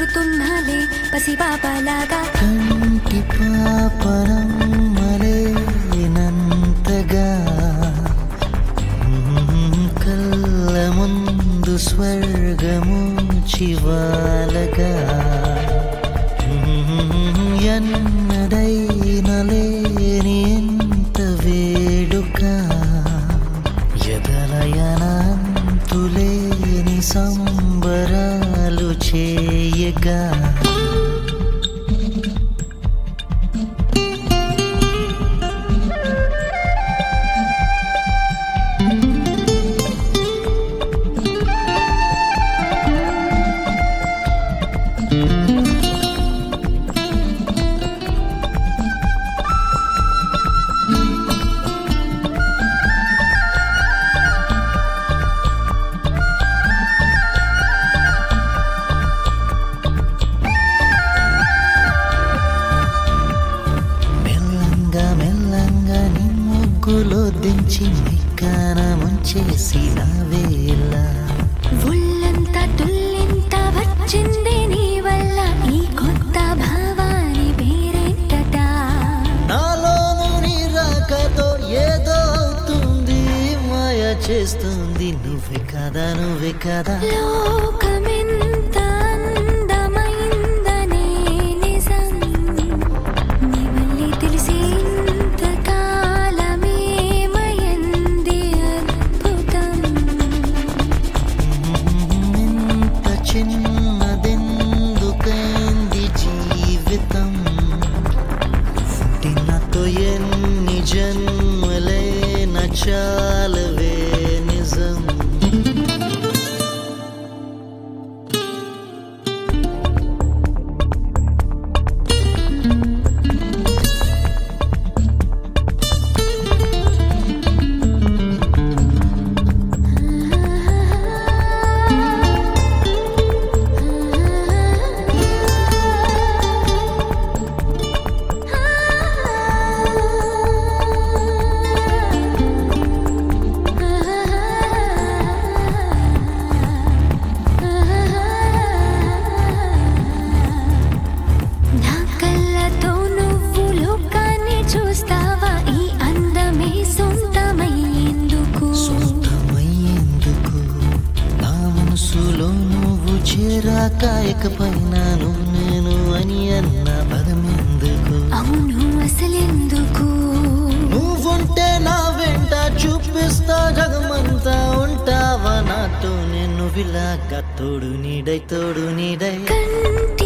తిరుగుతున్నాలే పసిపాపలాగా కంటి పాపరంమలేనంతగా కళ్ళ ముందు స్వర్గము చివాలగా ఎన్నడైన లేని ఎంత వేడుక ఎదలయనంతులేని సంబరాలు చేయగా మెల్లంగా నీ ముగ్గులో దించి నిక్కాన ముంచేసి నా వేళ ఒళ్ళంతా తుల్లింత వచ్చింది నీ వల్ల ఈ కొత్త భావాని పేరేంటట నాలోను నీ రాకతో ఏదో అవుతుంది మాయ చేస్తుంది నువ్వే కదా లోకమెంత అందమైందనే నిజం నీ వల్లే తెలిసి ఇంతకాలమేమయంది అద్భుతం ఇంత చిన్నదెందుకైంది జీవితం పుట్టినతో ఎన్ని జన్మలైన చాలవే నిజం నా కళ్ళతో నువ్వు లోకాన్ని చూస్తావా ఈ అందమే సొంతమయ్యేందుకు నా మనసులో నువ్వు చేరాక ఇకపైనాను నేను అని అన్న పదమెందుకు అవును అసలెందుకు నువ్వుంటే నా వెంట చూపిస్తా జగమంతా ఉంటావా నాతో నేను విలాగా తోడు నీడై కంటి